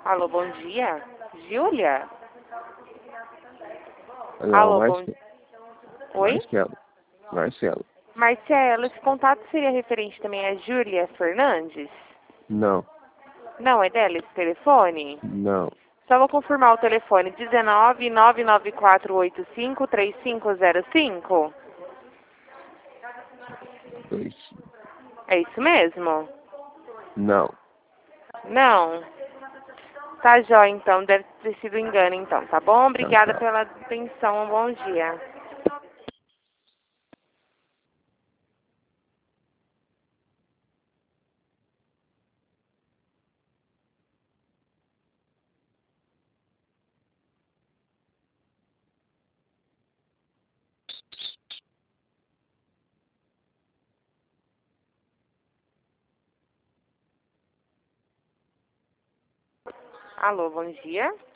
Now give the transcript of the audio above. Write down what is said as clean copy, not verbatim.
Alô, bom dia. Júlia? Não, Alô, bom... Oi? Marcelo. Marcelo, esse contato seria referente também a Júlia Fernandes? Não. Não, é dela esse telefone? Não. Só vou confirmar o telefone. 19 99485-3505. Dois. É isso mesmo? Não. Não. Tá jóia, então. Deve ter sido engano, então. Tá bom? Obrigada Tchau. pela atenção. Um bom dia. Alô, bom dia.